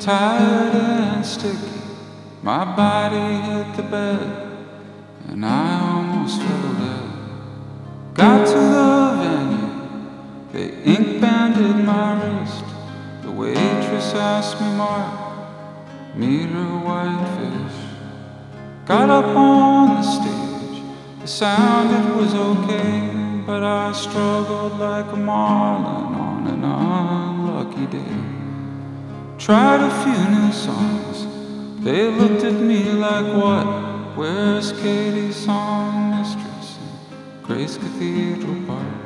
tired and sticky. My body hit the bed, and I almost fell dead. Got to the venue, they ink banded my wrist. The waitress asked me, Mark, meet her whitefish. Got up on the stage, the sound it was okay, but I struggled like a marlin on an unlucky day. Tried a few new songs, they looked at me like, what? Where's Katie's song mistress in Grace Cathedral Park?